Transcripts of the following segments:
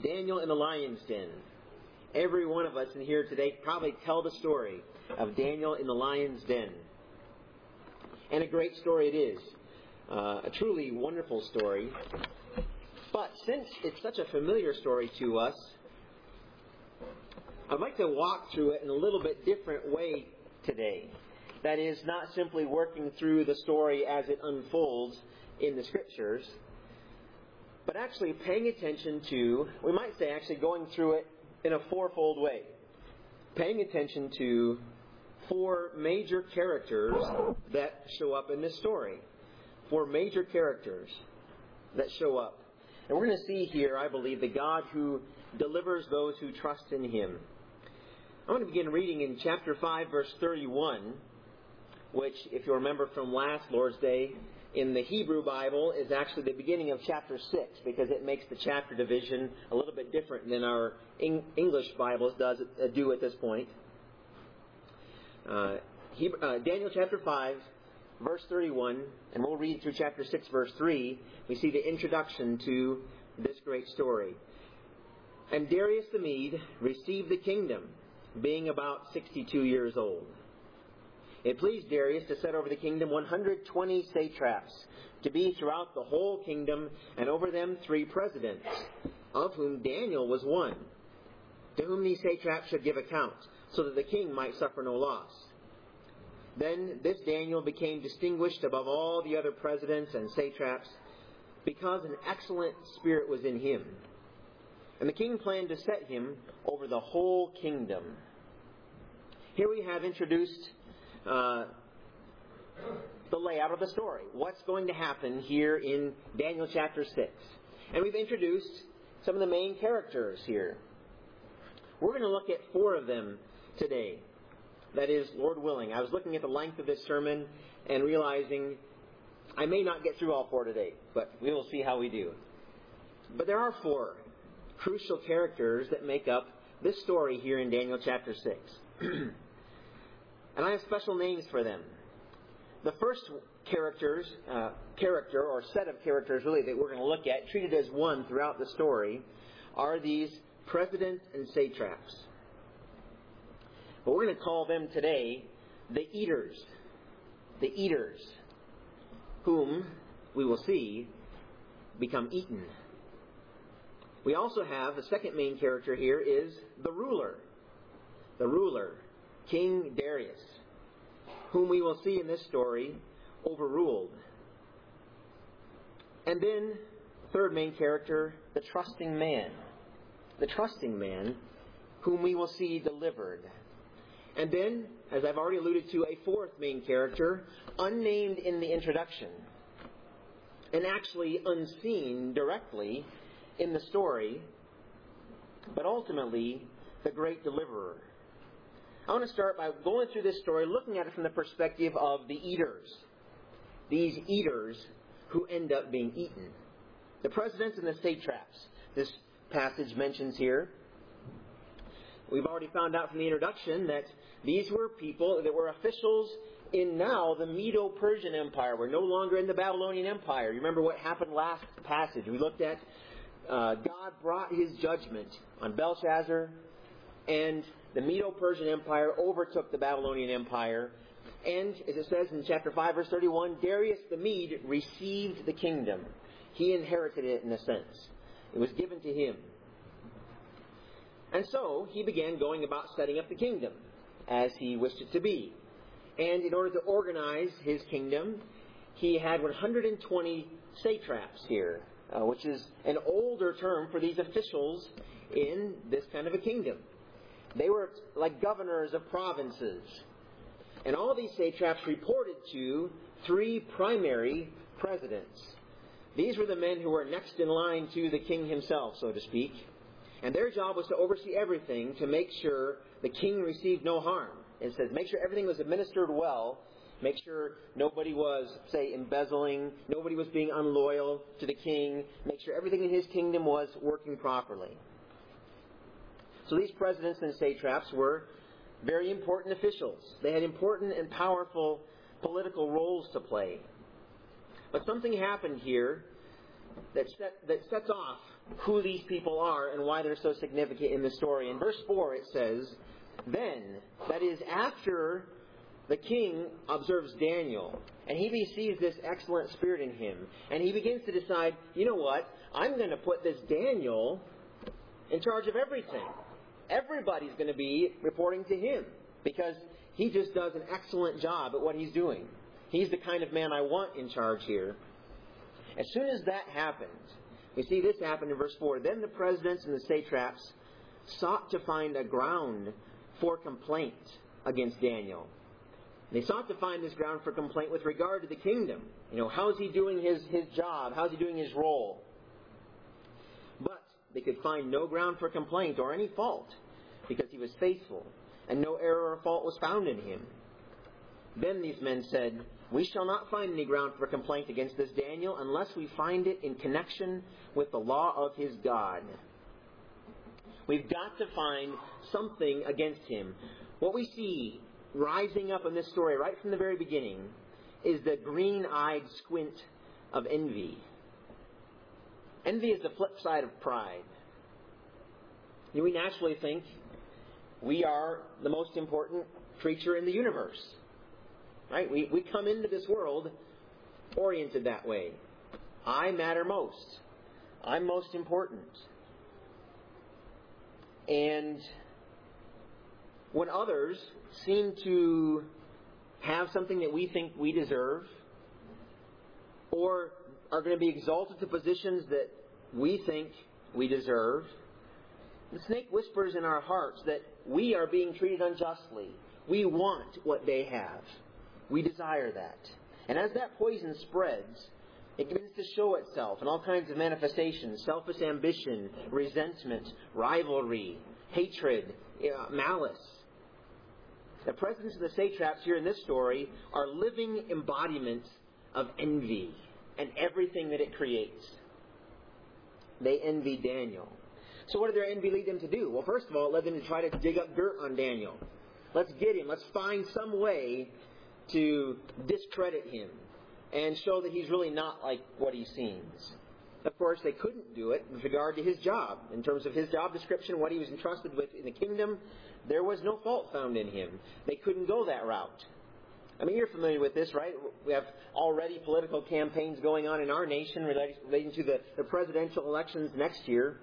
Daniel in the lion's den. Every one of us in here today probably tell the story of Daniel in the lion's den. And a great story it is. A truly wonderful story. But since it's such a familiar story to us, I'd like to walk through it in a little bit different way today. That is, not simply working through the story as it unfolds in the Scriptures, but actually paying attention to, we might say actually going through it in a fourfold way. Paying attention to four major characters that show up in this story. Four major characters that show up. And we're going to see here, I believe, the God who delivers those who trust in Him. I'm going to begin reading in chapter 5, verse 31, which, if you remember from last Lord's Day, in the Hebrew Bible is actually the beginning of chapter 6, because it makes the chapter division a little bit different than our English Bibles do at this point. Daniel chapter 5, verse 31, and we'll read through chapter 6, verse 3. We see the introduction to this great story. And Darius the Mede received the kingdom, being about 62 years old. It pleased Darius to set over the kingdom 120 satraps, to be throughout the whole kingdom, and over them 3 presidents, of whom Daniel was one, to whom these satraps should give account, so that the king might suffer no loss. Then this Daniel became distinguished above all the other presidents and satraps, because an excellent spirit was in him. And the king planned to set him over the whole kingdom. Here we have introduced the layout of the story. What's going to happen here in Daniel chapter 6. And we've introduced some of the main characters here. We're going to look at 4 of them today. That is, Lord willing. I was looking at the length of this sermon and realizing I may not get through all 4 today, but we will see how we do. But there are 4 crucial characters that make up this story here in Daniel chapter 6. And I have special names for them. The first character or set of characters really that we're going to look at, treated as one throughout the story, are these presidents and satraps. But we're going to call them today the eaters. The eaters, whom we will see become eaten. We also have, the second main character here is the ruler. The ruler, King Darius, whom we will see in this story overruled. And then, third main character, the trusting man. The trusting man, whom we will see delivered. And then, as I've already alluded to, a fourth main character, unnamed in the introduction, and actually unseen directly in the story, but ultimately the great deliverer. I want to start by going through this story, looking at it from the perspective of the eaters. These eaters who end up being eaten. The presidents and the satraps, this passage mentions here. We've already found out from the introduction that these were people that were officials in now the Medo-Persian Empire. We're no longer in the Babylonian Empire. You remember what happened last passage. We looked at God brought His judgment on Belshazzar, and the Medo-Persian Empire overtook the Babylonian Empire. And, as it says in chapter 5, verse 31, Darius the Mede received the kingdom. He inherited it in a sense. It was given to him. And so, he began going about setting up the kingdom as he wished it to be. And in order to organize his kingdom, he had 120 satraps here, which is an older term for these officials in this kind of a kingdom. They were like governors of provinces. And all these satraps reported to 3 primary presidents. These were the men who were next in line to the king himself, so to speak. And their job was to oversee everything to make sure the king received no harm. It says make sure everything was administered well. Make sure nobody was, say, embezzling. Nobody was being unloyal to the king. Make sure everything in his kingdom was working properly. So these presidents and satraps were very important officials. They had important and powerful political roles to play. But something happened here that sets off who these people are and why they're so significant in the story. In verse 4 it says, "Then," that is after the king observes Daniel, and he sees this excellent spirit in him, and he begins to decide, you know what, I'm going to put this Daniel in charge of everything. Everybody's going to be reporting to him, because he just does an excellent job at what he's doing. He's the kind of man I want in charge here. As soon as that happens, we see this happen in verse 4. "Then the presidents and the satraps sought to find a ground for complaint against Daniel." They sought to find this ground for complaint with regard to the kingdom. How is he doing his job? How is he doing his role? But they could find no ground for complaint or any fault, because he was faithful, and no error or fault was found in him. Then these men said, "We shall not find any ground for complaint against this Daniel unless we find it in connection with the law of his God." We've got to find something against him. What we see rising up in this story right from the very beginning is the green-eyed squint of envy. Envy is the flip side of pride. We naturally think we are the most important creature in the universe. Right? We come into this world oriented that way. I matter most. I'm most important. And when others seem to have something that we think we deserve, or are going to be exalted to positions that we think we deserve, the snake whispers in our hearts that we are being treated unjustly. We want what they have. We desire that. And as that poison spreads, it begins to show itself in all kinds of manifestations: selfish ambition, resentment, rivalry, hatred, malice. The presidents of the satraps here in this story are living embodiments of envy and everything that it creates. They envy Daniel. So what did their envy lead them to do? Well, first of all, it led them to try to dig up dirt on Daniel. Let's get him. Let's find some way to discredit him and show that he's really not like what he seems. Of course, they couldn't do it with regard to his job. In terms of his job description, what he was entrusted with in the kingdom, there was no fault found in him. They couldn't go that route. I mean, you're familiar with this, right? We have already political campaigns going on in our nation relating to the presidential elections next year.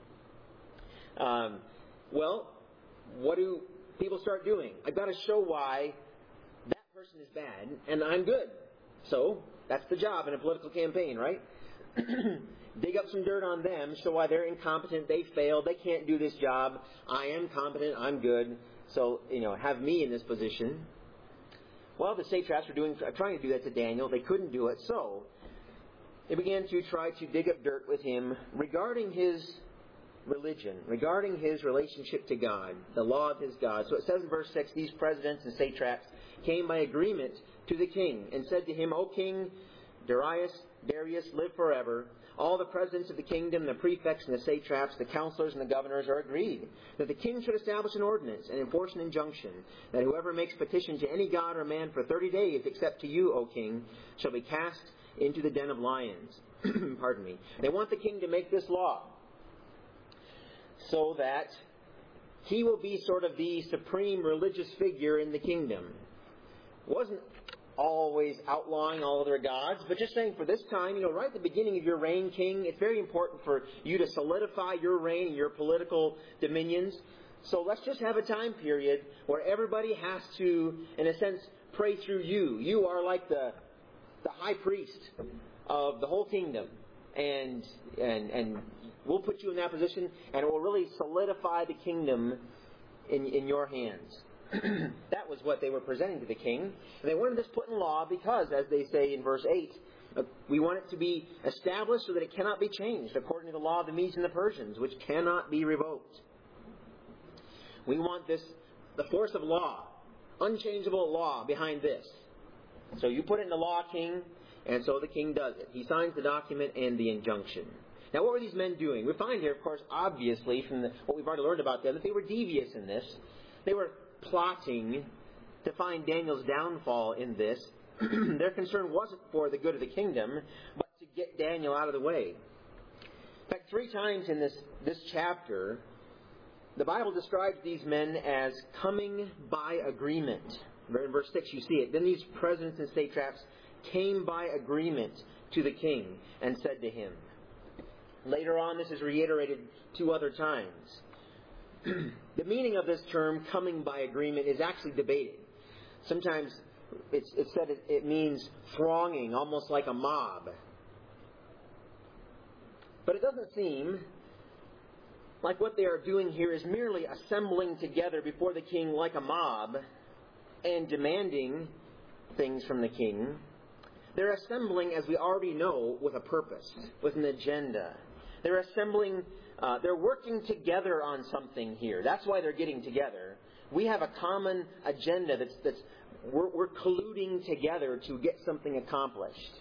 Well, what do people start doing? I've got to show why that person is bad and I'm good. So, that's the job in a political campaign, right? Dig up some dirt on them, show why they're incompetent, they failed, they can't do this job. I am competent, I'm good. So, have me in this position. Well, the satraps were trying to do that to Daniel. They couldn't do it. So, they began to try to dig up dirt with him regarding his religion, regarding his relationship to God, the law of his God. So it says in verse 6, "These presidents and satraps came by agreement to the king and said to him, 'O King Darius, live forever. All the presidents of the kingdom, the prefects and the satraps, the counselors and the governors are agreed that the king should establish an ordinance and enforce an injunction that whoever makes petition to any god or man for 30 days, except to you, O king, shall be cast into the den of lions.'" Pardon me. They want the king to make this law so that he will be sort of the supreme religious figure in the kingdom. Wasn't always outlawing all other gods, but just saying for this time, right at the beginning of your reign, king, it's very important for you to solidify your reign and your political dominions. So let's just have a time period where everybody has to, in a sense, pray through you. You are like the high priest of the whole kingdom. And we'll put you in that position, and it will really solidify the kingdom in your hands. That was what they were presenting to the king. And they wanted this put in law because, as they say in verse 8, we want it to be established so that it cannot be changed, according to the law of the Medes and the Persians, which cannot be revoked. We want the force of law, unchangeable law behind this. So you put it in the law, king, and so the king does it. He signs the document and the injunction. Now, what were these men doing? We find here, of course, obviously, from what we've already learned about them, that they were devious in this. They were plotting to find Daniel's downfall in this. Their concern wasn't for the good of the kingdom, but to get Daniel out of the way. fact, 3 times in this chapter, the Bible describes these men as coming by agreement. In verse 6 you see it. Then these presidents and satraps came by agreement to the king and said to him. Later on, this is reiterated 2 other times. The meaning of this term, coming by agreement, is actually debated. Sometimes it's said it means thronging, almost like a mob. But it doesn't seem like what they are doing here is merely assembling together before the king like a mob and demanding things from the king. They're assembling, as we already know, with a purpose, with an agenda. They're assembling, they're working together on something here. That's why they're getting together. We have a common agenda we're colluding together to get something accomplished.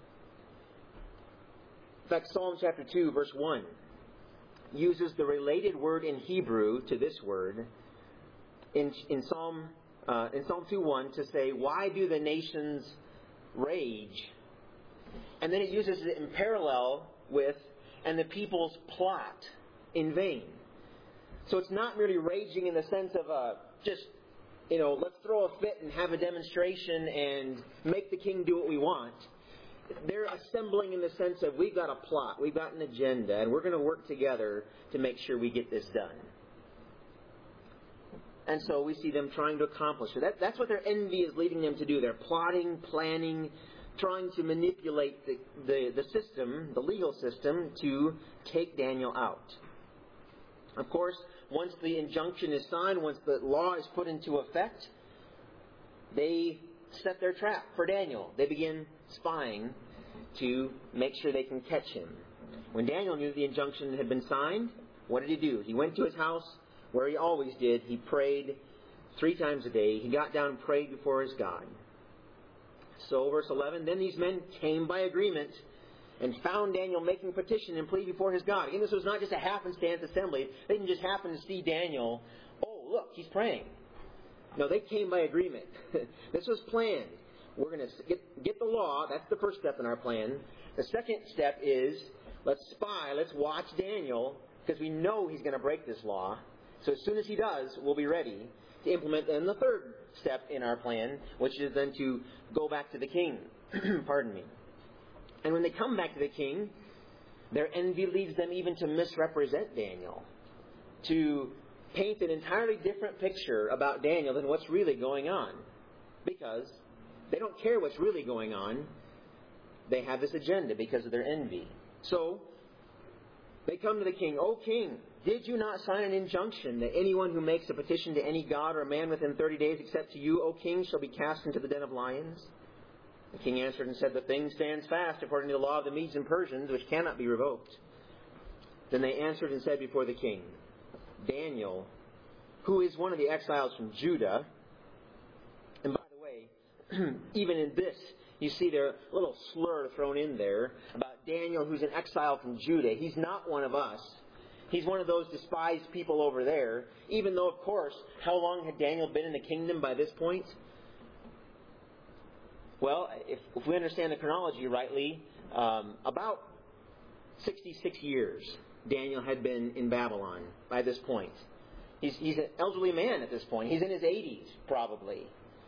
In fact, Psalm chapter 2, verse 1 uses the related word in Hebrew to this word in Psalm 2:1 to say, "Why do the nations rage?" And then it uses it in parallel with, "and the peoples plot in vain." So it's not merely raging in the sense of just, let's throw a fit and have a demonstration and make the king do what we want. They're assembling in the sense of, we've got a plot, we've got an agenda, and we're going to work together to make sure we get this done. And so we see them trying to accomplish it. That's what their envy is leading them to do. They're plotting, planning, trying to manipulate the system, the legal system, to take Daniel out. Of course, once the injunction is signed, once the law is put into effect, they set their trap for Daniel. They begin spying to make sure they can catch him. When Daniel knew the injunction had been signed, what did he do? He went to his house, where he always did. He prayed 3 times a day. He got down and prayed before his God. So, verse 11, then these men came by agreement and found Daniel making petition and plea before his God. Again, this was not just a happenstance assembly. They didn't just happen to see Daniel. Oh, look, he's praying. No, they came by agreement. This was planned. We're going to get the law. That's the first step in our plan. The second step is, let's spy, let's watch Daniel, because we know he's going to break this law. So as soon as he does, we'll be ready to implement then the third step in our plan, which is then to go back to the king. Pardon me. And when they come back to the king, their envy leads them even to misrepresent Daniel, to paint an entirely different picture about Daniel than what's really going on. Because they don't care what's really going on. They have this agenda because of their envy. So, they come to the king. "O king, did you not sign an injunction that anyone who makes a petition to any god or man within 30 days except to you, O king, shall be cast into the den of lions?" The king answered and said, "The thing stands fast according to the law of the Medes and Persians, which cannot be revoked." Then they answered and said before the king, "Daniel, who is one of the exiles from Judah," and by the way, even in this, you see there a little slur thrown in there about Daniel, who's an exile from Judah. He's not one of us. He's one of those despised people over there. Even though, of course, how long had Daniel been in the kingdom by this point? Well, if we understand the chronology rightly, about 66 years Daniel had been in Babylon by this point. He's an elderly man at this point. He's in his 80s, probably.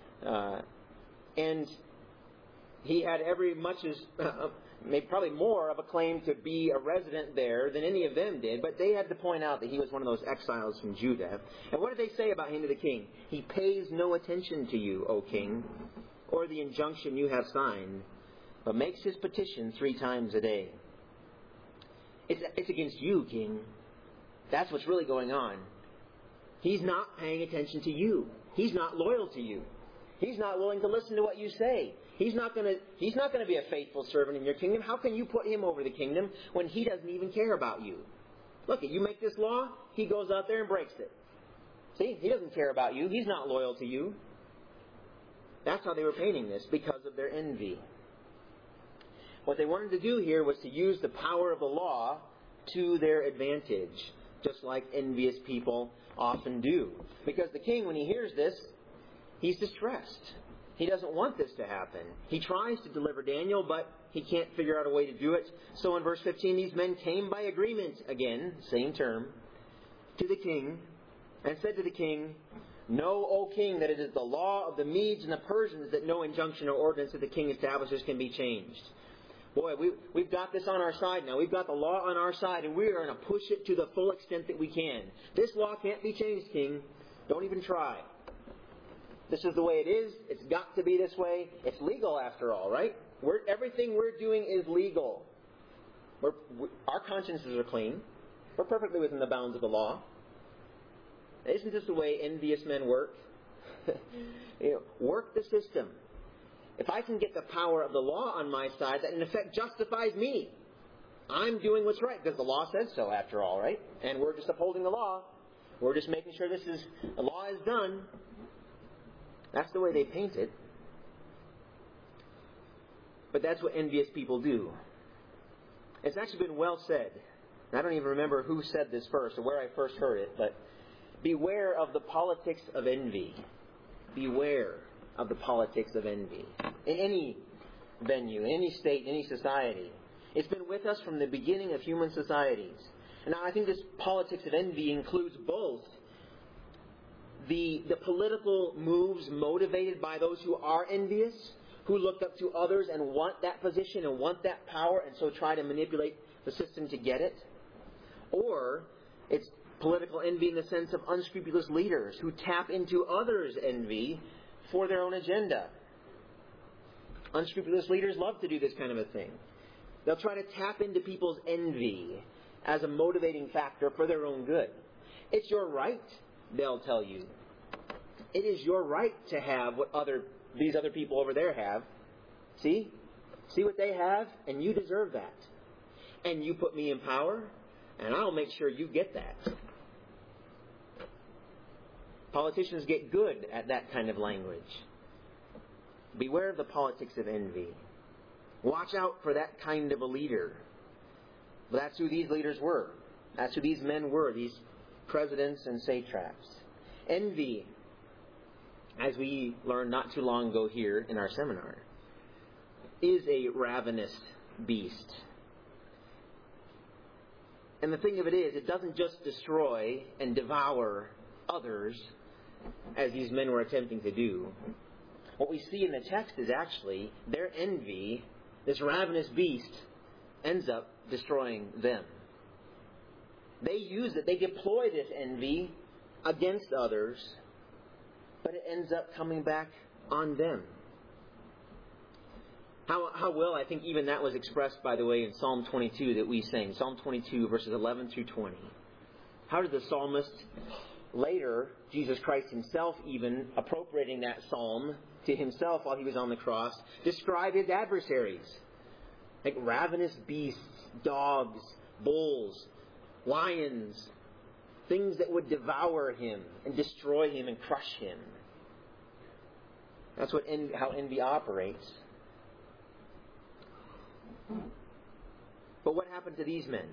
And he had every much as, maybe probably more of a claim to be a resident there than any of them did. But they had to point out that he was one of those exiles from Judah. And what did they say about him to the king? "He pays no attention to you, O king, or the injunction you have signed, but makes his petition 3 times a day." It's against you, king. That's what's really going on. He's not paying attention to you. He's not loyal to you. He's not willing to listen to what you say. He's not going to be a faithful servant in your kingdom. How can you put him over the kingdom when he doesn't even care about you? Look, you make this law, he goes out there and breaks it. See, he doesn't care about you. He's not loyal to you. That's how they were painting this, because of their envy. What they wanted to do here was to use the power of the law to their advantage, just like envious people often do. Because the king, when he hears this, he's distressed. He doesn't want this to happen. He tries to deliver Daniel, but he can't figure out a way to do it. So in verse 15, these men came by agreement, again, same term, to the king, and said to the king, "Know, O king, that it is the law of the Medes and the Persians that no injunction or ordinance that the king establishes can be changed." Boy, we've got this on our side now. We've got the law on our side, and we are going to push it to the full extent that we can. This law can't be changed, king. Don't even try. This is the way it is. It's got to be this way. It's legal after all, right? Everything we're doing is legal. Our consciences are clean. We're perfectly within the bounds of the law. Isn't this the way envious men work? Work the system. If I can get the power of the law on my side, that in effect justifies me. I'm doing what's right because the law says so after all, right? And we're just upholding the law. We're just making sure the law is done. That's the way they paint it. But that's what envious people do. It's actually been well said. I don't even remember who said this first or where I first heard it, but beware of the politics of envy. Beware of the politics of envy. In any venue, in any state, in any society. It's been with us from the beginning of human societies. And now I think this politics of envy includes both the political moves motivated by those who are envious, who look up to others and want that position and want that power and so try to manipulate the system to get it. Or it's political envy in the sense of unscrupulous leaders who tap into others' envy for their own agenda. Unscrupulous leaders love to do this kind of a thing. They'll try to tap into people's envy as a motivating factor for their own good. It's your right, they'll tell you. It is your right to have what these other people over there have. See? See what they have, and you deserve that. And you put me in power, and I'll make sure you get that. Politicians get good at that kind of language. Beware of the politics of envy. Watch out for that kind of a leader. But that's who these leaders were. That's who these men were, these presidents and satraps. Envy, as we learned not too long ago here in our seminar, is a ravenous beast. And the thing of it is, it doesn't just destroy and devour others, as these men were attempting to do. What we see in the text is actually their envy, this ravenous beast, ends up destroying them. They use it, they deploy this envy against others, but it ends up coming back on them. How well, I think even that was expressed, by the way, in Psalm 22 that we sang. Psalm 22, verses 11 through 20. How did the psalmist, later, Jesus Christ himself even, appropriating that psalm to himself while he was on the cross, describe his adversaries? Like ravenous beasts, dogs, bulls, lions, things that would devour him and destroy him and crush him. That's how envy operates. But what happened to these men?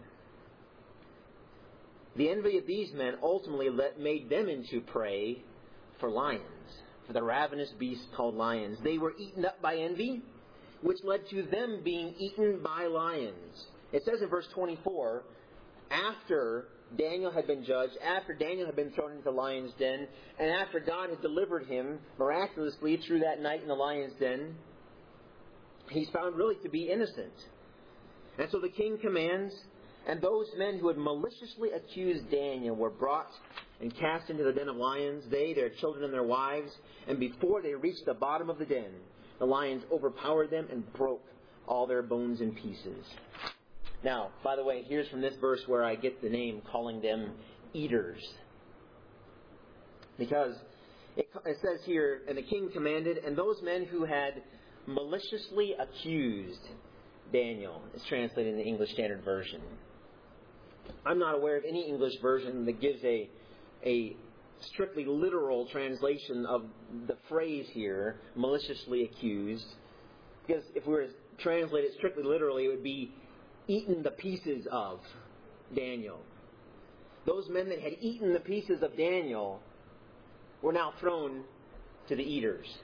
The envy of these men ultimately made them into prey for lions, for the ravenous beasts called lions. They were eaten up by envy, which led to them being eaten by lions. It says in verse 24, after Daniel had been judged, after Daniel had been thrown into the lion's den, and after God had delivered him miraculously through that night in the lion's den, he's found really to be innocent. And so the king commands, and those men who had maliciously accused Daniel were brought and cast into the den of lions, they, their children, and their wives. And before they reached the bottom of the den, the lions overpowered them and broke all their bones in pieces. Now, by the way, here's from this verse where I get the name, calling them eaters. Because it says here, and the king commanded, and those men who had maliciously accused Daniel, is translated in the English Standard Version. I'm not aware of any English version that gives a strictly literal translation of the phrase here, maliciously accused. Because if we were to translate it strictly literally, it would be eaten the pieces of Daniel. Those men that had eaten the pieces of Daniel were now thrown to the eaters.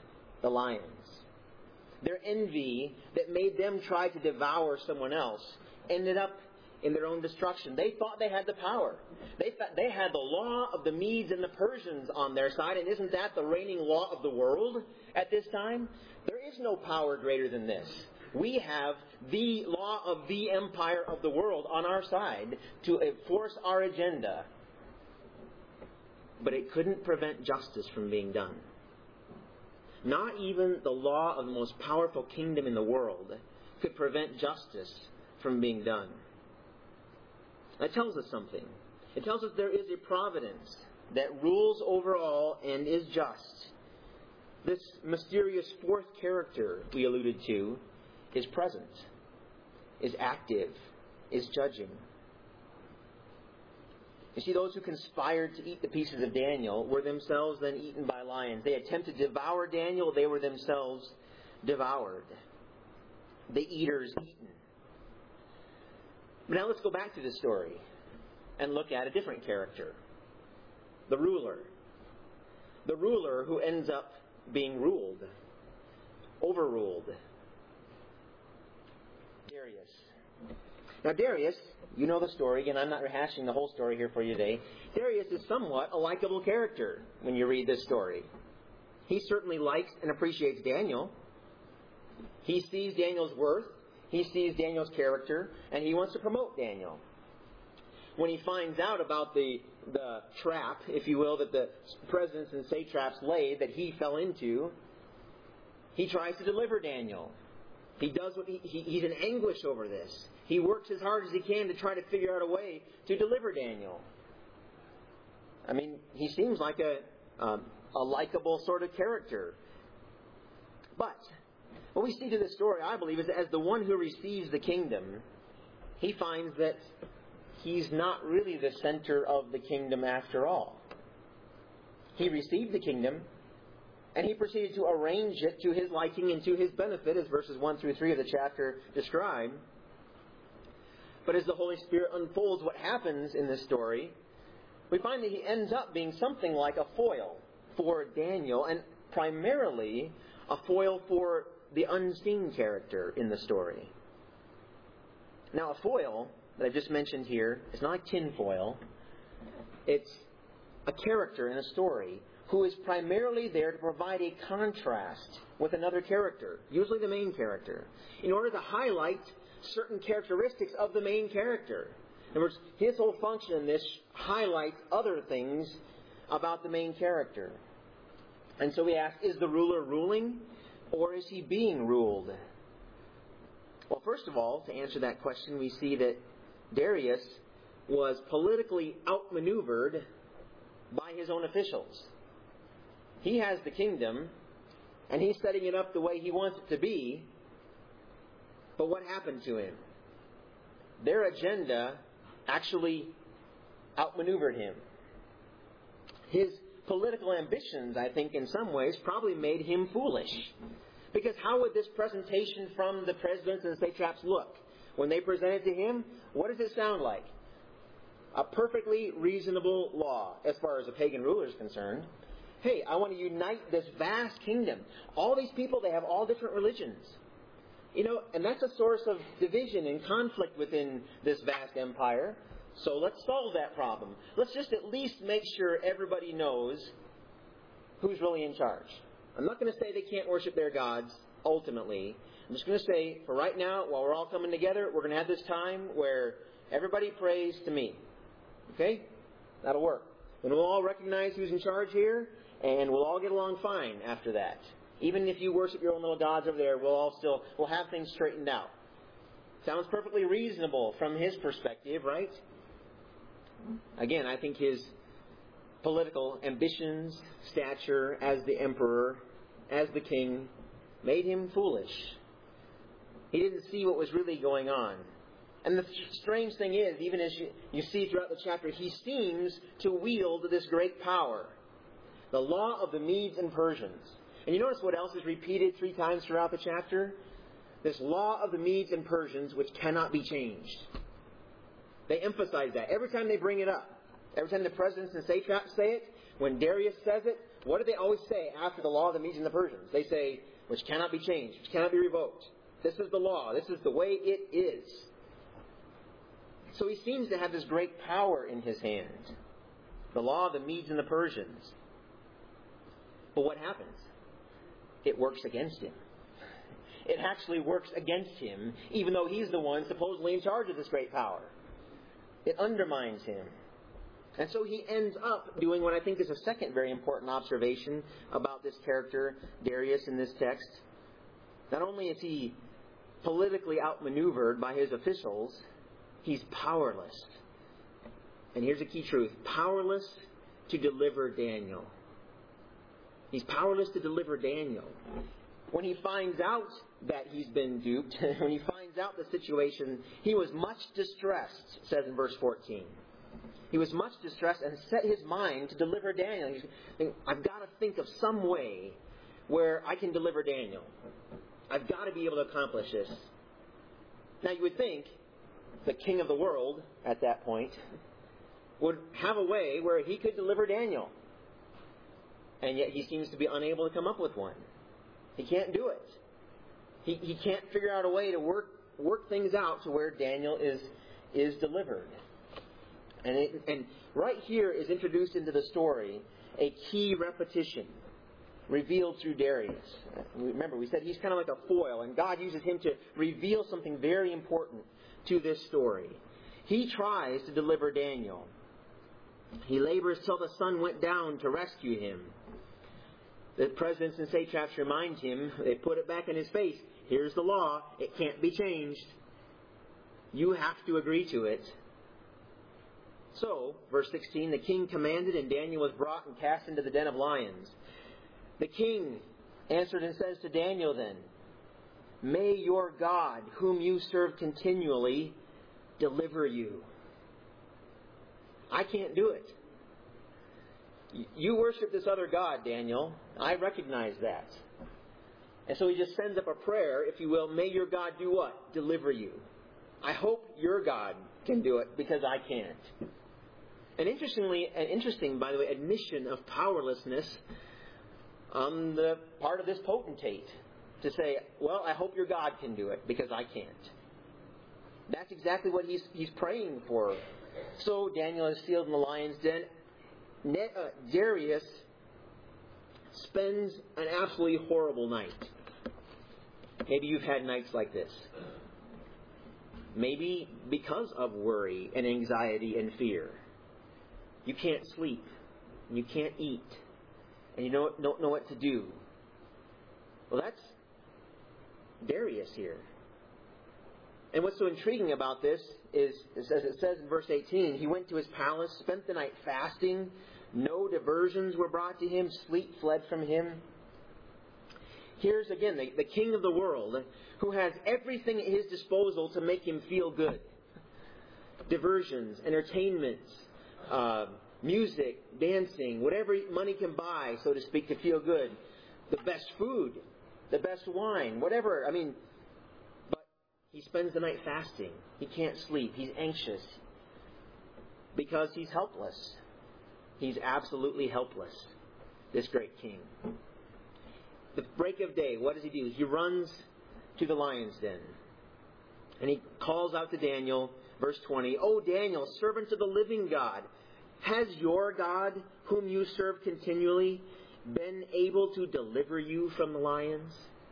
the lions. Their envy that made them try to devour someone else ended up in their own destruction. They thought they had the power. They thought they had the law of the Medes and the Persians on their side, and isn't that the reigning law of the world at this time? There is no power greater than this. We have the law of the empire of the world on our side to enforce our agenda. But it couldn't prevent justice from being done. Not even the law of the most powerful kingdom in the world could prevent justice from being done. That tells us something. It tells us there is a providence that rules over all and is just. This mysterious fourth character we alluded to is present, is active, is judging. You see, those who conspired to eat the pieces of Daniel were themselves then eaten by lions. They attempted to devour Daniel, they were themselves devoured. The eaters eaten. But now let's go back to the story and look at a different character. The ruler. The ruler who ends up being ruled. Overruled. Darius. Now Darius, you know the story. Again, I'm not rehashing the whole story here for you today. Darius is somewhat a likable character when you read this story. He certainly likes and appreciates Daniel. He sees Daniel's worth. He sees Daniel's character, and he wants to promote Daniel. When he finds out about the trap, if you will, that the presidents and satraps laid, that he fell into, he tries to deliver Daniel. He does what he's in anguish over this. He works as hard as he can to try to figure out a way to deliver Daniel. I mean, he seems like a likable sort of character. But what we see to this story, I believe, is that as the one who receives the kingdom, he finds that he's not really the center of the kingdom after all. He received the kingdom, and he proceeded to arrange it to his liking and to his benefit, as verses 1 through 3 of the chapter describe. But as the Holy Spirit unfolds what happens in this story, we find that he ends up being something like a foil for Daniel, and primarily a foil for the unseen character in the story. Now, a foil that I've just mentioned here is not like tin foil. It's a character in a story who is primarily there to provide a contrast with another character, usually the main character, in order to highlight certain characteristics of the main character. In other words, his whole function in this highlights other things about the main character. And so we ask, is the ruler ruling, or is he being ruled? Well, first of all, to answer that question, we see that Darius was politically outmaneuvered by his own officials. He has the kingdom, and he's setting it up the way he wants it to be. But what happened to him? Their agenda actually outmaneuvered him. His political ambitions, I think, in some ways, probably made him foolish. Because how would this presentation from the presidents and satraps look? When they present it to him, what does it sound like? A perfectly reasonable law, as far as a pagan ruler is concerned. Hey, I want to unite this vast kingdom. All these people, they have all different religions. You know, and that's a source of division and conflict within this vast empire. So let's solve that problem. Let's just at least make sure everybody knows who's really in charge. I'm not going to say they can't worship their gods, ultimately. I'm just going to say, for right now, while we're all coming together, we're going to have this time where everybody prays to me. Okay? That'll work. And we'll all recognize who's in charge here, and we'll all get along fine after that. Even if you worship your own little gods over there, we'll have things straightened out. Sounds perfectly reasonable from his perspective, right? Again, I think his political ambitions, stature as the emperor, as the king, made him foolish. He didn't see what was really going on. And the strange thing is, even as you see throughout the chapter, he seems to wield this great power. The law of the Medes and Persians. And you notice what else is repeated 3 times throughout the chapter? This law of the Medes and Persians, which cannot be changed. They emphasize that. Every time they bring it up, every time the presidents and satraps say it, when Darius says it, what do they always say after the law of the Medes and the Persians? They say, which cannot be changed, which cannot be revoked. This is the law. This is the way it is. So he seems to have this great power in his hand. The law of the Medes and the Persians. But what happens? It works against him. It actually works against him, even though he's the one supposedly in charge of this great power. It undermines him. And so he ends up doing what I think is a second very important observation about this character, Darius, in this text. Not only is he politically outmaneuvered by his officials, he's powerless. And here's a key truth. Powerless to deliver Daniel. He's powerless to deliver Daniel. When he finds out that he's been duped, when he finds out the situation, he was much distressed, it says in verse 14. He was much distressed and set his mind to deliver Daniel. He's thinking, I've got to think of some way where I can deliver Daniel. I've got to be able to accomplish this. Now you would think the king of the world at that point would have a way where he could deliver Daniel. And yet he seems to be unable to come up with one. He can't do it. He can't figure out a way to work things out to where Daniel is delivered. And right here is introduced into the story a key repetition revealed through Darius. Remember, we said he's kind of like a foil, and God uses him to reveal something very important to this story. He tries to deliver Daniel. He labors till the sun went down to rescue him. The presidents and satraps remind him, they put it back in his face, here's the law, it can't be changed. You have to agree to it. So, verse 16, the king commanded, and Daniel was brought and cast into the den of lions. The king answered and says to Daniel then, may your God, whom you serve continually, deliver you. I can't do it. You worship this other God, Daniel. I recognize that. And so he just sends up a prayer, if you will, may your God do what? Deliver you. I hope your God can do it because I can't. And interesting, by the way, admission of powerlessness on the part of this potentate to say, well, I hope your God can do it because I can't. That's exactly what he's praying for. So Daniel is sealed in the lion's den. Darius spends an absolutely horrible night. Maybe you've had nights like this. Maybe because of worry and anxiety and fear. You can't sleep. And you can't eat. And you don't know what to do. Well, that's Darius here. And what's so intriguing about this is, as it says in verse 18, he went to his palace, spent the night fasting. No diversions were brought to him. Sleep fled from him. Here's again the king of the world who has everything at his disposal to make him feel good. Diversions, entertainments, music, dancing, whatever money can buy, so to speak, to feel good. The best food, the best wine, whatever. But he spends the night fasting. He can't sleep. He's anxious because he's helpless. He's absolutely helpless, this great king. The break of day, what does he do? He runs to the lion's den. And he calls out to Daniel, verse 20, O Daniel, servant of the living God, has your God, whom you serve continually, been able to deliver you from the lions?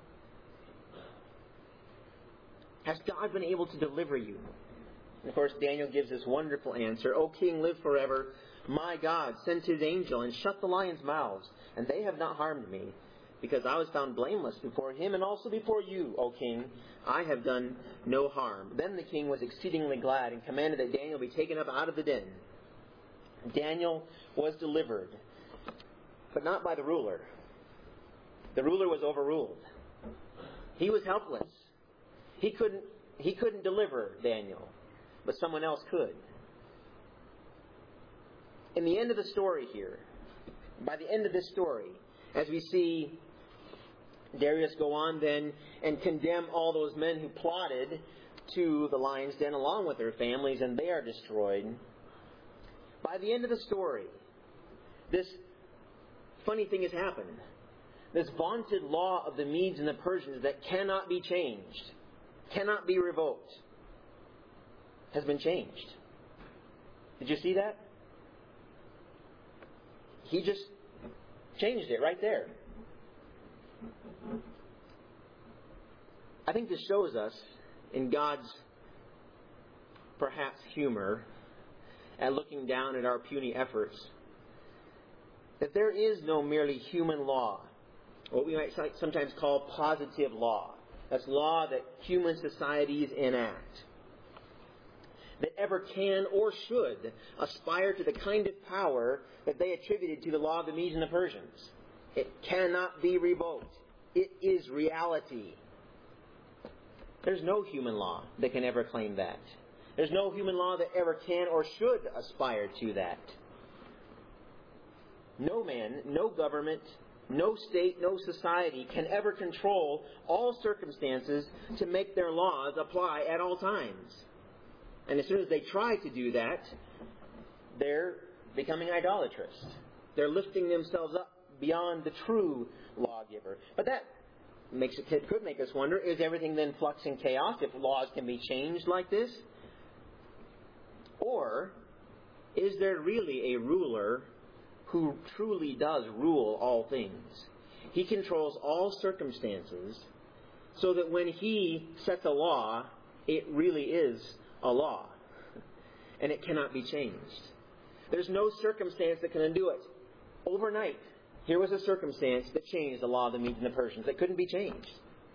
Has God been able to deliver you? And of course, Daniel gives this wonderful answer. O king, live forever. My God sent his angel and shut the lions' mouths, and they have not harmed me, because I was found blameless before him and also before you, O king. I have done no harm. Then the king was exceedingly glad and commanded that Daniel be taken up out of the den. Daniel was delivered, but not by the ruler. The ruler was overruled. He was helpless. He couldn't deliver Daniel, but someone else could. In the end of the story here, by the end of this story, as we see Darius go on then and condemn all those men who plotted to the lion's den along with their families, and they are destroyed. By the end of the story, this funny thing has happened. This vaunted law of the Medes and the Persians that cannot be changed, cannot be revoked, has been changed. Did you see that? He just changed it right there. I think this shows us, in God's perhaps humor at looking down at our puny efforts, that there is no merely human law, what we might sometimes call positive law. That's law that human societies enact, that ever can or should aspire to the kind of power that they attributed to the law of the Medes and the Persians. It cannot be revoked. It is reality. There's no human law that can ever claim that. There's no human law that ever can or should aspire to that. No man, no government, no state, no society can ever control all circumstances to make their laws apply at all times. And as soon as they try to do that, they're becoming idolatrous. They're lifting themselves up beyond the true lawgiver. But that could make us wonder, is everything then flux and chaos if laws can be changed like this? Or is there really a ruler who truly does rule all things? He controls all circumstances so that when he sets a law, it really is a law. And it cannot be changed. There's no circumstance that can undo it. Overnight, here was a circumstance that changed the law of the Medes and the Persians that couldn't be changed.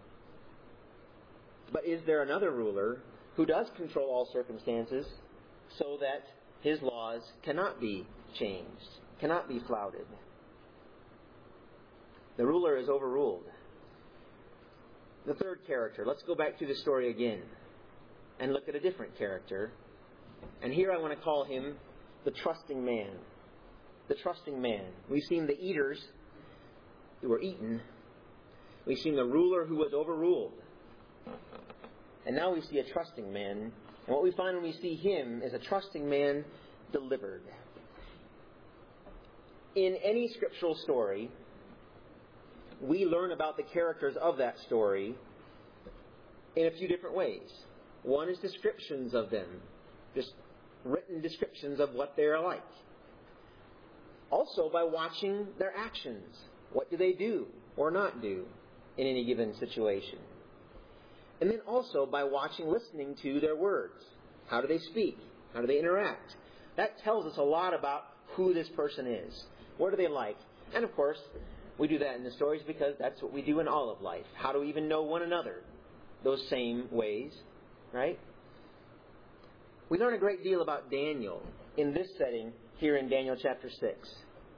But is there another ruler who does control all circumstances so that his laws cannot be changed, cannot be flouted? The ruler is overruled. The third character. Let's go back to the story again and look at a different character. And here I want to call him the trusting man. The trusting man. We've seen the eaters who were eaten. We've seen the ruler who was overruled. And now we see a trusting man. And what we find when we see him is a trusting man delivered. In any scriptural story, we learn about the characters of that story in a few different ways. One is descriptions of them, just written descriptions of what they are like. Also by watching their actions. What do they do or not do in any given situation? And then also by listening to their words. How do they speak? How do they interact? That tells us a lot about who this person is. What are they like? And of course, we do that in the stories because that's what we do in all of life. How do we even know one another? Those same ways, right? We learn a great deal about Daniel in this setting here in Daniel chapter 6.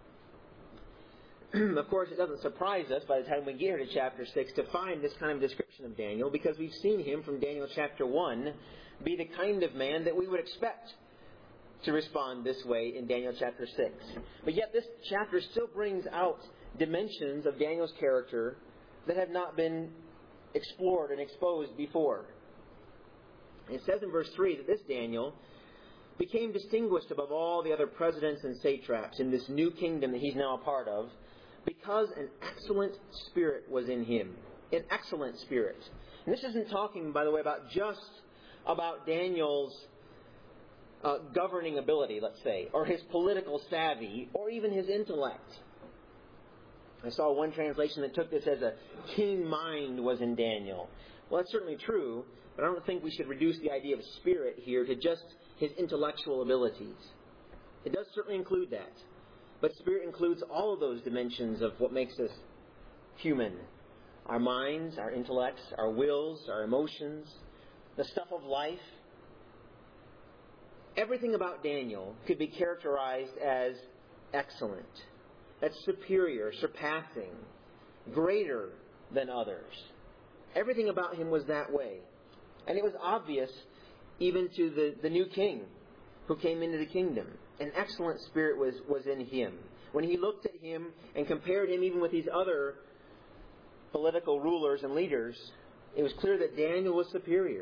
Of course, it doesn't surprise us by the time we get here to chapter 6 to find this kind of description of Daniel, because we've seen him from Daniel chapter 1 be the kind of man that we would expect to respond this way in Daniel chapter 6. But yet this chapter still brings out dimensions of Daniel's character that have not been explored and exposed before. It says in verse 3 that this Daniel became distinguished above all the other presidents and satraps in this new kingdom that he's now a part of, because an excellent spirit was in him. An excellent spirit. And this isn't talking, by the way, about Daniel's governing ability, let's say, or his political savvy, or even his intellect. I saw one translation that took this as a keen mind was in Daniel. Well, that's certainly true, but I don't think we should reduce the idea of spirit here to just his intellectual abilities. It does certainly include that. But spirit includes all of those dimensions of what makes us human. Our minds, our intellects, our wills, our emotions, the stuff of life. Everything about Daniel could be characterized as excellent. That's superior, surpassing, greater than others. Everything about him was that way. And it was obvious even to the new king who came into the kingdom. An excellent spirit was in him. When he looked at him and compared him even with these other political rulers and leaders, it was clear that Daniel was superior.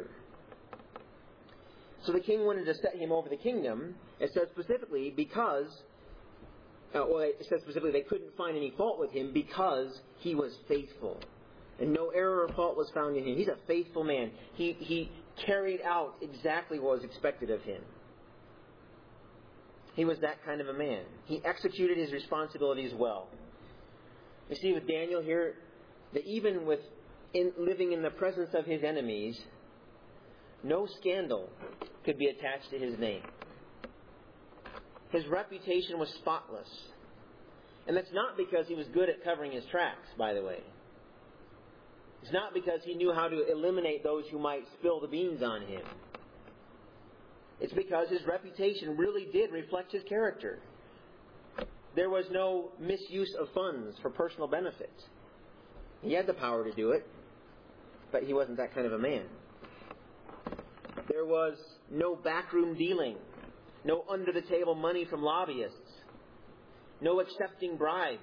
So the king wanted to set him over the kingdom, it says specifically, because it says specifically they couldn't find any fault with him because he was faithful. And no error or fault was found in him. He's a faithful man. He carried out exactly what was expected of him. He was that kind of a man. He executed his responsibilities well. You see with Daniel here, that even living in the presence of his enemies, no scandal could be attached to his name. His reputation was spotless. And that's not because he was good at covering his tracks, by the way. It's not because he knew how to eliminate those who might spill the beans on him. It's because his reputation really did reflect his character. There was no misuse of funds for personal benefit. He had the power to do it, but he wasn't that kind of a man. There was no backroom dealing, no under-the-table money from lobbyists, no accepting bribes.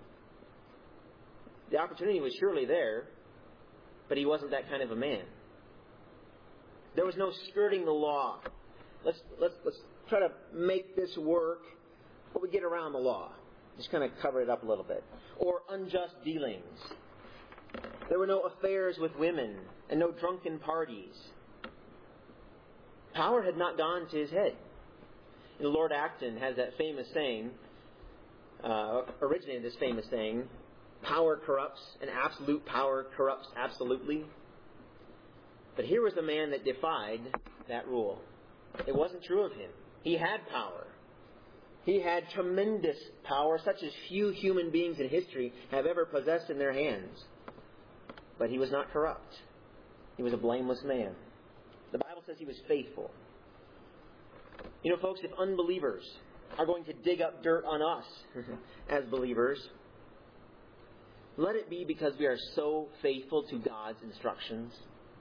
The opportunity was surely there, but he wasn't that kind of a man. There was no skirting the law. Let's try to make this work, but we get around the law. Just kind of cover it up a little bit. Or unjust dealings. There were no affairs with women and no drunken parties. Power had not gone to his head. And Lord Acton has that famous saying, originated this famous saying, power corrupts and absolute power corrupts absolutely. But here was a man that defied that rule. It wasn't true of him. He had power. He had tremendous power, such as few human beings in history have ever possessed in their hands. But he was not corrupt. He was a blameless man. The Bible says he was faithful. You know, folks, if unbelievers are going to dig up dirt on us as believers, let it be because we are so faithful to God's instructions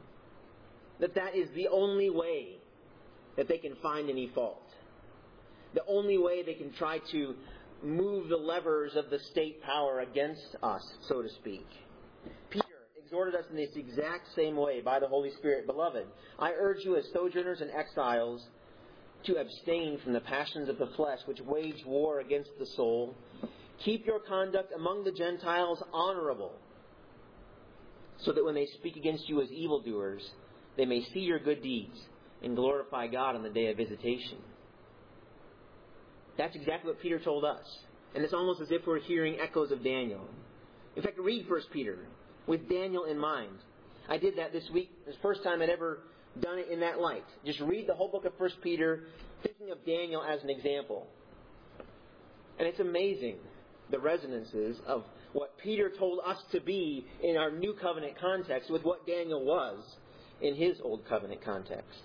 that is the only way that they can find any fault. The only way they can try to move the levers of the state power against us, so to speak. Peter exhorted us in this exact same way by the Holy Spirit. Beloved, I urge you as sojourners and exiles to abstain from the passions of the flesh which wage war against the soul. Keep your conduct among the Gentiles honorable, so that when they speak against you as evildoers, they may see your good deeds and glorify God on the day of visitation. That's exactly what Peter told us. And it's almost as if we're hearing echoes of Daniel. In fact, read 1 Peter with Daniel in mind. I did that this week. It's the first time I'd ever done it in that light. Just read the whole book of 1 Peter, thinking of Daniel as an example. And it's amazing the resonances of what Peter told us to be in our New Covenant context with what Daniel was in his Old Covenant context.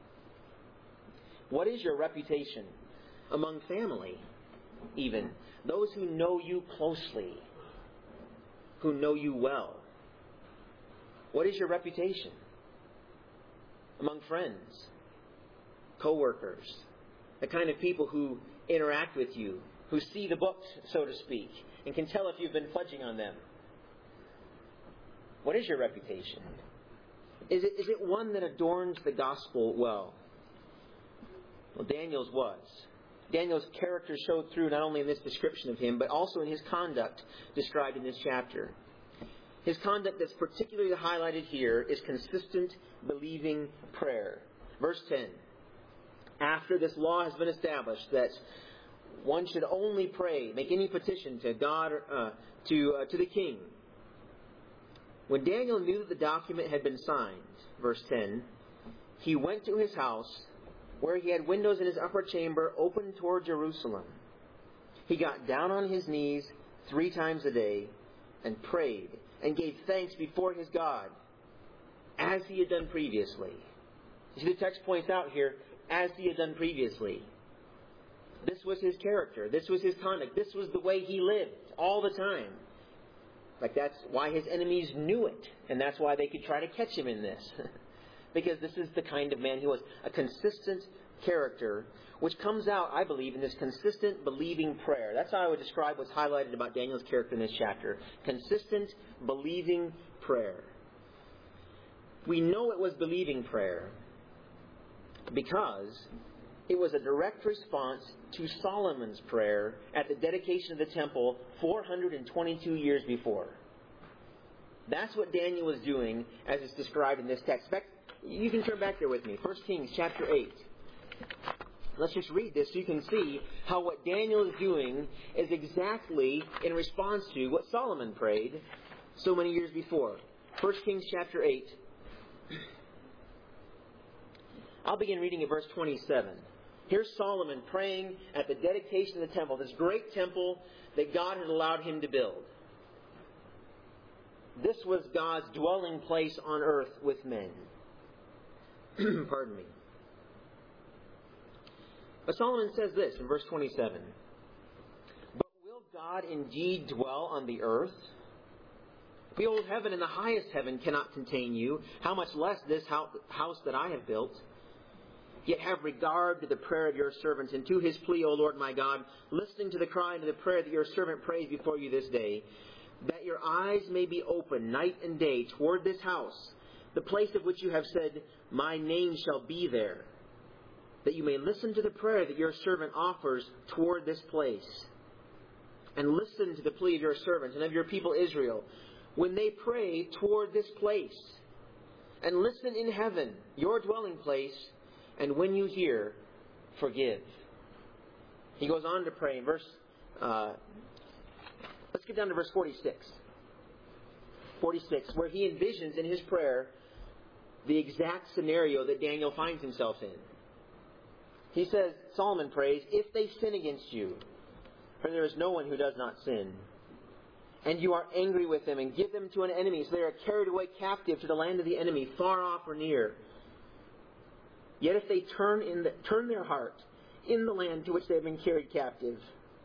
What is your reputation among family, even? Those who know you closely, who know you well. What is your reputation? Among friends, co-workers, the kind of people who interact with you, who see the books, so to speak, and can tell if you've been fudging on them. What is your reputation? Is it one that adorns the gospel well? Well, Daniel's was. Daniel's character showed through not only in this description of him, but also in his conduct described in this chapter. His conduct that's particularly highlighted here is consistent, believing prayer. Verse 10. After this law has been established that one should only pray, make any petition to God, to the king. When Daniel knew that the document had been signed, verse 10, he went to his house, where he had windows in his upper chamber open toward Jerusalem. He got down on his knees 3 times a day and prayed and gave thanks before his God, as he had done previously. You see, the text points out here, as he had done previously. This was his character. This was his conduct. This was the way he lived all the time. Like, that's why his enemies knew it. And that's why they could try to catch him in this. Because this is the kind of man he was. A consistent character, which comes out, I believe, in this consistent believing prayer. That's how I would describe what's highlighted about Daniel's character in this chapter. Consistent believing prayer. We know it was believing prayer because It was a direct response to Solomon's prayer at the dedication of the temple 422 years before. That's what Daniel was doing as it's described in this text. In fact, you can turn back there with me. 1 Kings chapter 8. Let's just read this so you can see how what Daniel is doing is exactly in response to what Solomon prayed so many years before. 1 Kings chapter 8. I'll begin reading at verse 27. Here's Solomon praying at the dedication of the temple, this great temple that God had allowed him to build. This was God's dwelling place on earth with men. Pardon me. But Solomon says this in verse 27. But will God indeed dwell on the earth? Behold, heaven and the highest heaven cannot contain you. How much less this house that I have built? Yet have regard to the prayer of your servants and to his plea, O Lord my God, listening to the cry and to the prayer that your servant prays before you this day, that your eyes may be open night and day toward this house, the place of which you have said, my name shall be there, that you may listen to the prayer that your servant offers toward this place, and listen to the plea of your servants and of your people Israel, when they pray toward this place, and listen in heaven, your dwelling place, and when you hear, forgive. He goes on to pray in let's get down to verse 46. 46, where he envisions in his prayer the exact scenario that Daniel finds himself in. He says, Solomon prays, if they sin against you, for there is no one who does not sin, and you are angry with them and give them to an enemy, so they are carried away captive to the land of the enemy, far off or near. Yet if they turn their heart in the land to which they have been carried captive,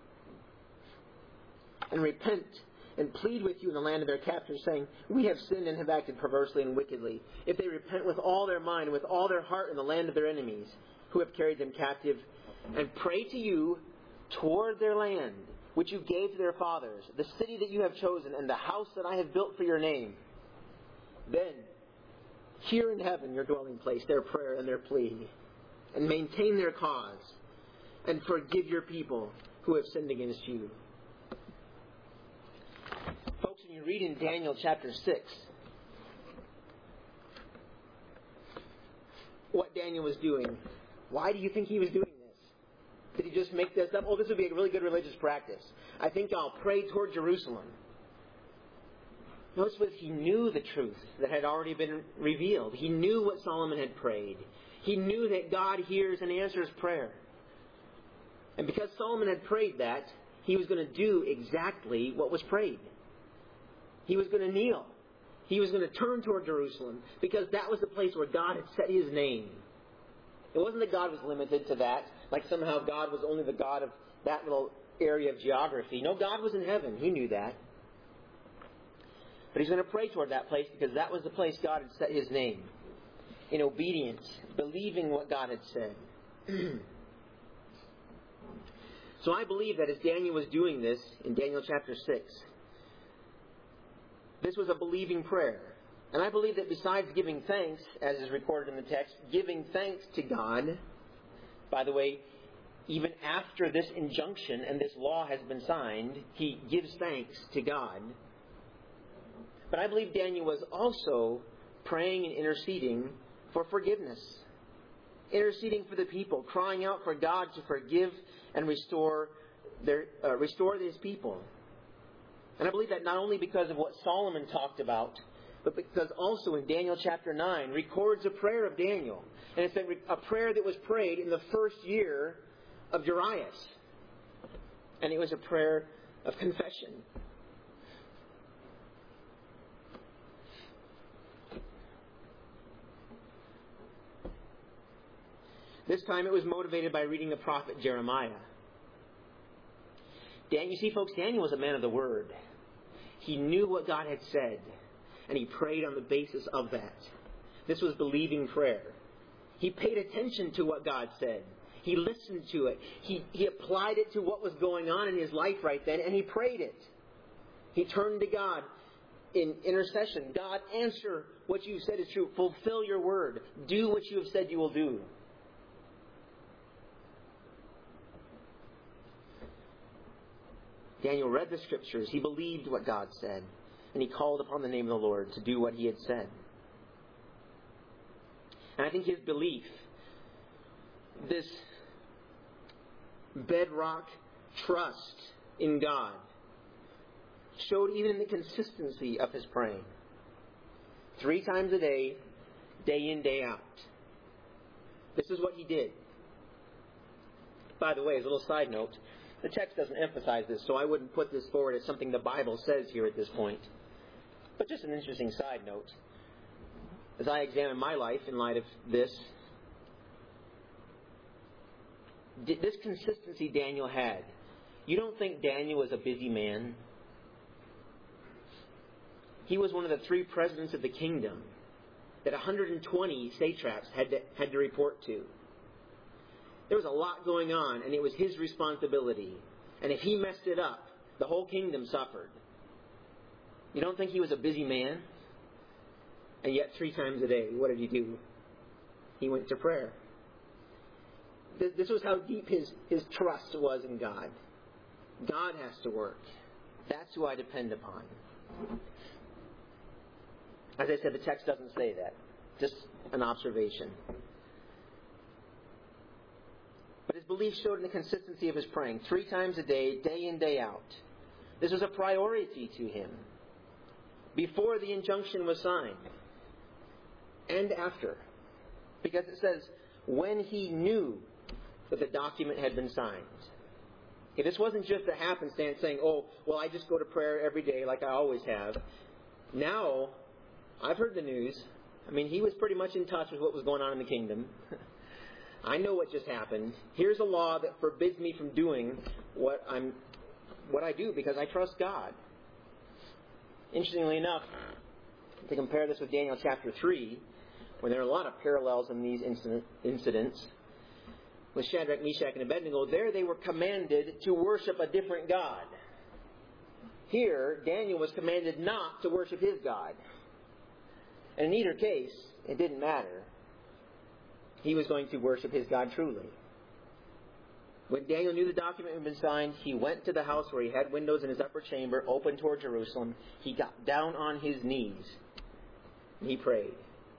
and repent and plead with you in the land of their captors, saying, we have sinned and have acted perversely and wickedly. If they repent with all their mind and with all their heart in the land of their enemies, who have carried them captive, and pray to you toward their land, which you gave to their fathers, the city that you have chosen, and the house that I have built for your name, then hear in heaven, your dwelling place, their prayer and their plea, and maintain their cause, and forgive your people who have sinned against you. Folks, when you read in Daniel chapter 6, what Daniel was doing, why do you think he was doing this? Did he just make this up? Oh, this would be a really good religious practice. I think I'll pray toward Jerusalem. Notice what he knew the truth that had already been revealed. He knew what Solomon had prayed. He knew that God hears and answers prayer. And because Solomon had prayed that, he was going to do exactly what was prayed. He was going to kneel. He was going to turn toward Jerusalem because that was the place where God had set his name. It wasn't that God was limited to that, like somehow God was only the God of that little area of geography. No, God was in heaven. He knew that. But he's going to pray toward that place because that was the place God had set his name. In obedience, believing what God had said. So I believe that as Daniel was doing this in Daniel chapter 6, this was a believing prayer. And I believe that besides giving thanks, as is recorded in the text, giving thanks to God, by the way, even after this injunction and this law has been signed, he gives thanks to God. But I believe Daniel was also praying and interceding for forgiveness. Interceding for the people, crying out for God to forgive and restore his people. And I believe that not only because of what Solomon talked about, but because also in Daniel chapter 9 records a prayer of Daniel. And it's a prayer that was prayed in the first year of Darius. And it was a prayer of confession. This time it was motivated by reading the prophet Jeremiah. You see, folks, Daniel was a man of the Word. He knew what God had said, and he prayed on the basis of that. This was believing prayer. He paid attention to what God said. He listened to it. He applied it to what was going on in his life right then, and he prayed it. He turned to God in intercession. God, answer what you said is true. Fulfill your word. Do what you have said you will do. Daniel read the Scriptures. He believed what God said. And he called upon the name of the Lord to do what he had said. And I think his belief, this bedrock trust in God, showed even in the consistency of his praying. 3 times a day, day in, day out. This is what he did. By the way, as a little side note, the text doesn't emphasize this, so I wouldn't put this forward as something the Bible says here at this point. But just an interesting side note. As I examine my life in light of this consistency Daniel had, you don't think Daniel was a busy man? He was one of the 3 presidents of the kingdom that 120 satraps had to report to. There was a lot going on, and it was his responsibility. And if he messed it up, the whole kingdom suffered. You don't think he was a busy man? And yet 3 times a day, what did he do? He went to prayer. This was how deep his trust was in God. God has to work. That's who I depend upon. As I said, the text doesn't say that. Just an observation. But his belief showed in the consistency of his praying. 3 times a day, day in, day out. This was a priority to him. Before the injunction was signed. And after. Because it says, when he knew that the document had been signed. Okay, this wasn't just a happenstance saying, oh, well, I just go to prayer every day like I always have. Now, I've heard the news. I mean, he was pretty much in touch with what was going on in the kingdom. I know what just happened. Here's a law that forbids me from doing what I do because I trust God. Interestingly enough, to compare this with Daniel chapter 3, where there are a lot of parallels in these incidents, with Shadrach, Meshach, and Abednego, there they were commanded to worship a different God. Here, Daniel was commanded not to worship his God. And in either case, it didn't matter. He was going to worship his God truly. When Daniel knew the document had been signed, he went to the house where he had windows in his upper chamber, open toward Jerusalem. He got down on his knees, and he prayed.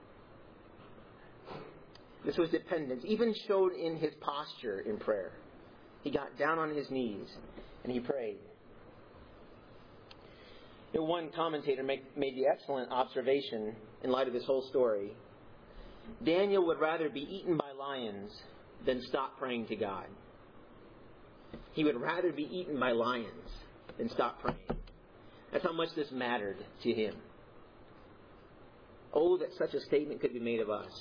This was dependence, even showed in his posture in prayer. He got down on his knees, and he prayed. One commentator made the excellent observation in light of this whole story. Daniel would rather be eaten by lions than stop praying to God. He would rather be eaten by lions than stop praying. That's how much this mattered to him. Oh, that such a statement could be made of us.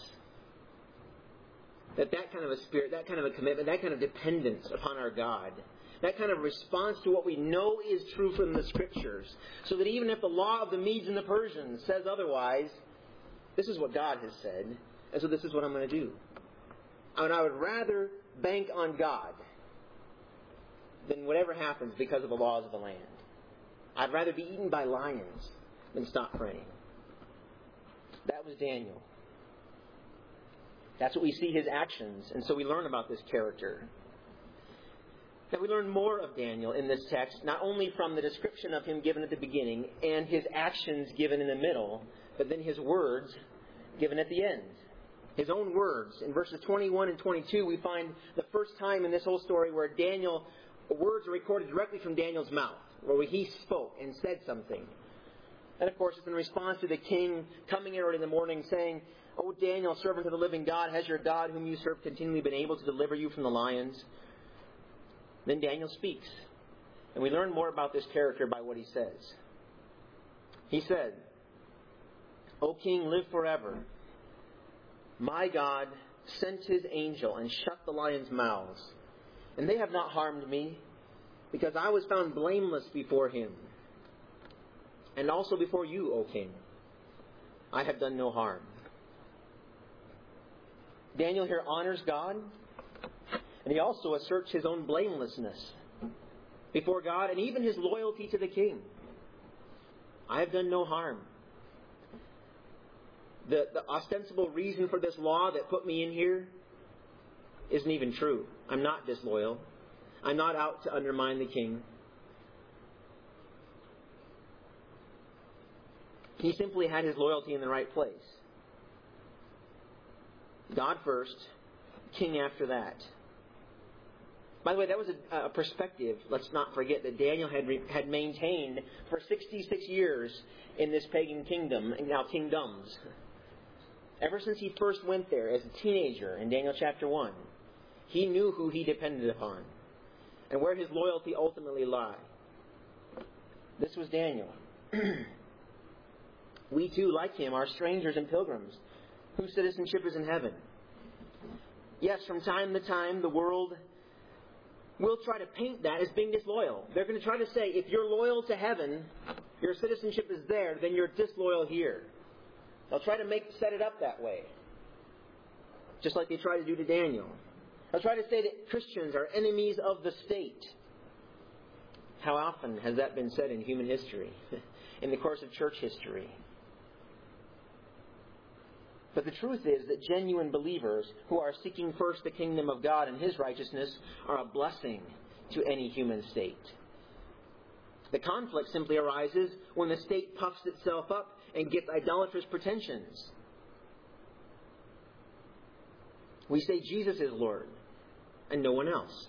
That kind of a spirit, that kind of a commitment, that kind of dependence upon our God, that kind of response to what we know is true from the Scriptures, so that even if the law of the Medes and the Persians says otherwise, this is what God has said, and so this is what I'm going to do. And I would rather bank on God than whatever happens because of the laws of the land. I'd rather be eaten by lions than stop praying. That was Daniel. That's what we see his actions, and so we learn about this character. Now we learn more of Daniel in this text, not only from the description of him given at the beginning and his actions given in the middle, but then his words given at the end. His own words. In verses 21 and 22, we find the first time in this whole story where words are recorded directly from Daniel's mouth, where he spoke and said something. And of course, it's in response to the king coming in early in the morning saying, "O Daniel, servant of the living God, has your God whom you serve continually been able to deliver you from the lions?" Then Daniel speaks. And we learn more about this character by what he says. He said, "O king, live forever. My God sent his angel and shut the lions' mouths, and they have not harmed me, because I was found blameless before him. And also before you, O king, I have done no harm." Daniel here honors God, and he also asserts his own blamelessness before God and even his loyalty to the king. I have done no harm. The ostensible reason for this law that put me in here isn't even true. I'm not disloyal. I'm not out to undermine the king. He simply had his loyalty in the right place. God first, king after that. By the way, that was a perspective, let's not forget, that Daniel had maintained for 66 years in this pagan kingdom, and now kingdoms. Ever since he first went there as a teenager in Daniel chapter 1, he knew who he depended upon and where his loyalty ultimately lay. This was Daniel. We too, like him, are strangers and pilgrims whose citizenship is in heaven. Yes, from time to time, the world will try to paint that as being disloyal. They're going to try to say, if you're loyal to heaven, your citizenship is there, then you're disloyal here. They'll try to set it up that way. Just like they try to do to Daniel. They'll try to say that Christians are enemies of the state. How often has that been said in human history, in the course of church history? But the truth is that genuine believers who are seeking first the kingdom of God and His righteousness are a blessing to any human state. The conflict simply arises when the state puffs itself up and gets idolatrous pretensions. We say Jesus is Lord and no one else.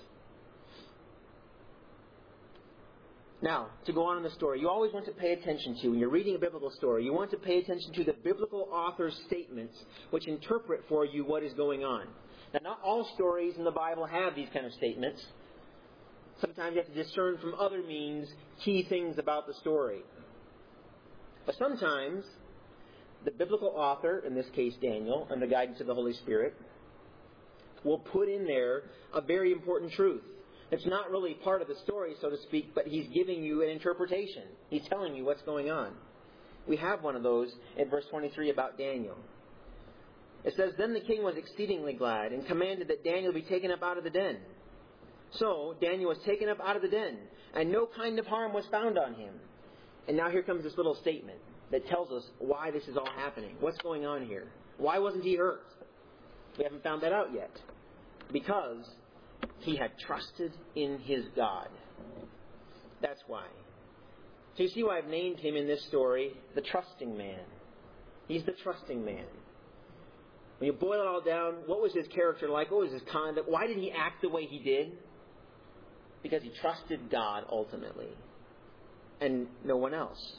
Now, to go on in the story, you always want to pay attention to, when you're reading a biblical story, you want to pay attention to the biblical author's statements which interpret for you what is going on. Now, not all stories in the Bible have these kind of statements. Sometimes you have to discern from other means key things about the story. But sometimes the biblical author, in this case Daniel, under the guidance of the Holy Spirit, will put in there a very important truth. It's not really part of the story, so to speak, but he's giving you an interpretation. He's telling you what's going on. We have one of those in verse 23 about Daniel. It says, "Then the king was exceedingly glad and commanded that Daniel be taken up out of the den. So Daniel was taken up out of the den, and no kind of harm was found on him." And now here comes this little statement that tells us why this is all happening. What's going on here? Why wasn't he hurt? We haven't found that out yet. Because he had trusted in his God. That's why. So you see why I've named him in this story the trusting man. He's the trusting man. When you boil it all down, what was his character like? What was his conduct? Why did he act the way he did? Because he trusted God ultimately. And no one else.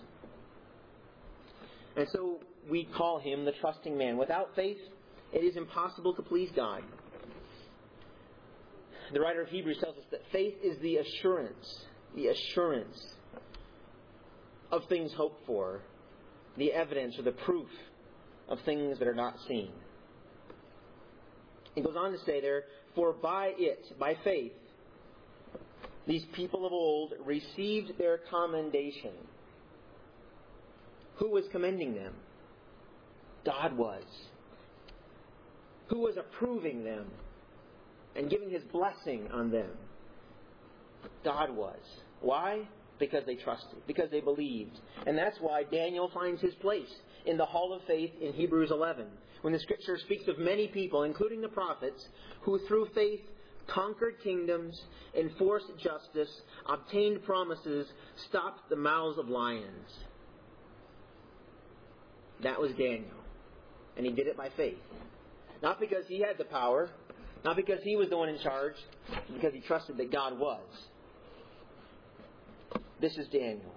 And so we call him the trusting man. Without faith, it is impossible to please God. The writer of Hebrews tells us that faith is the assurance of things hoped for, the evidence or the proof of things that are not seen. It goes on to say there, "For by faith, these people of old received their commendation." Who was commending them? God was. Who was approving them and giving His blessing on them? God was. Why? Because they trusted. Because they believed. And that's why Daniel finds his place in the hall of faith in Hebrews 11. When the Scripture speaks of many people, including the prophets, who through faith conquered kingdoms, enforced justice, obtained promises, stopped the mouths of lions. That was Daniel. And he did it by faith. Not because he had the power, not because he was the one in charge, but because he trusted that God was. This is Daniel.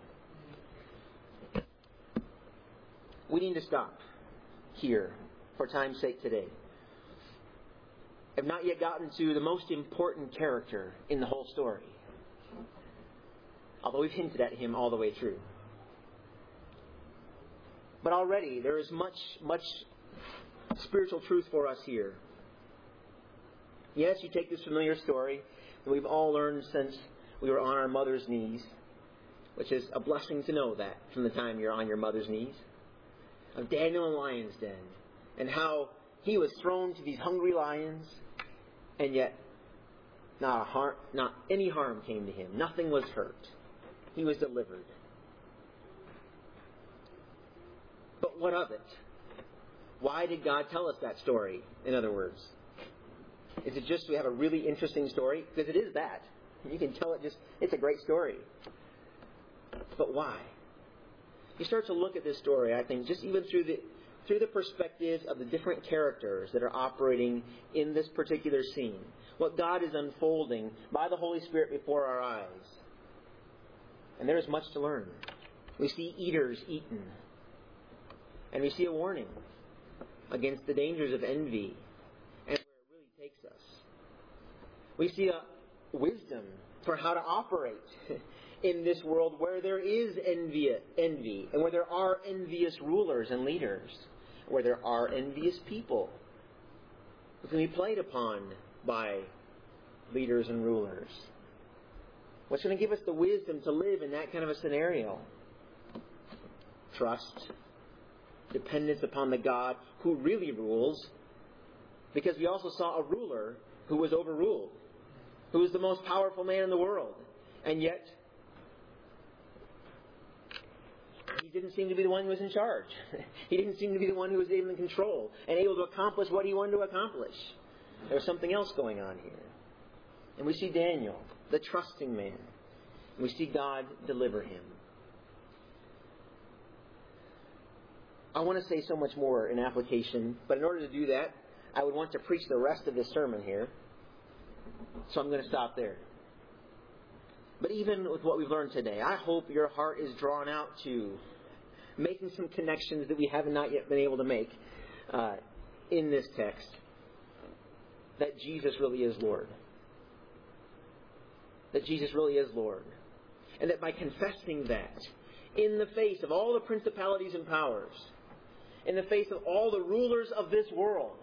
We need to stop here for time's sake today. I've not yet gotten to the most important character in the whole story, although we've hinted at him all the way through. But already there is much spiritual truth for us here. Yes, you take this familiar story that we've all learned since we were on our mother's knees, which is a blessing to know that from the time you're on your mother's knees, of Daniel in the lion's den, and how he was thrown to these hungry lions, and yet not any harm came to him. Nothing was hurt. He was delivered. But what of it? Why did God tell us that story, in other words? Is it just we have a really interesting story? Because it is that. You can tell it's a great story. But why? you start to look at this story, I think, just even through the perspectives of the different characters that are operating in this particular scene. What God is unfolding by the Holy Spirit before our eyes. And there is much to learn. We see eaters eaten. And we see a warning against the dangers of envy and where it really takes us. We see a wisdom for how to operate in this world where there is envy and where there are envious rulers and leaders, where there are envious people who can be played upon by leaders and rulers. What's going to give us the wisdom to live in that kind of a scenario? Trust, dependence upon the God who really rules, because we also saw a ruler who was overruled, who was the most powerful man in the world, and yet he didn't seem to be the one who was in charge. He didn't seem to be the one who was able to control and able to accomplish what he wanted to accomplish. There was something else going on here. And we see Daniel, the trusting man. And we see God deliver him. I want to say so much more in application, but in order to do that, I would want to preach the rest of this sermon here. So I'm going to stop there. But even with what we've learned today, I hope your heart is drawn out to making some connections that we have not yet been able to make in this text. That Jesus really is Lord. That Jesus really is Lord. And that by confessing that, in the face of all the principalities and powers, in the face of all the rulers of this world,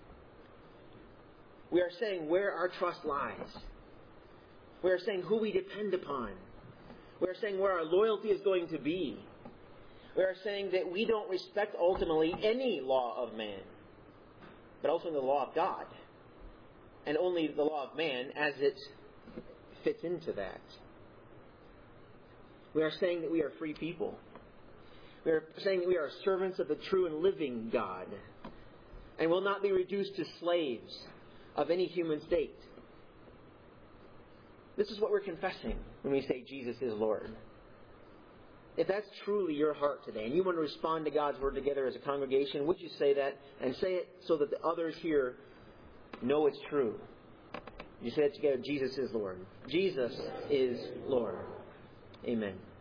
we are saying where our trust lies. We are saying who we depend upon. We are saying where our loyalty is going to be. We are saying that we don't respect ultimately any law of man, but ultimately the law of God. And only the law of man as it fits into that. We are saying that we are free people. We are saying that we are servants of the true and living God, and will not be reduced to slaves of any human state. This is what we're confessing when we say Jesus is Lord. If that's truly your heart today, and you want to respond to God's Word together as a congregation, would you say that, and say it so that the others here know it's true? You say it together, Jesus is Lord. Jesus is Lord. Amen.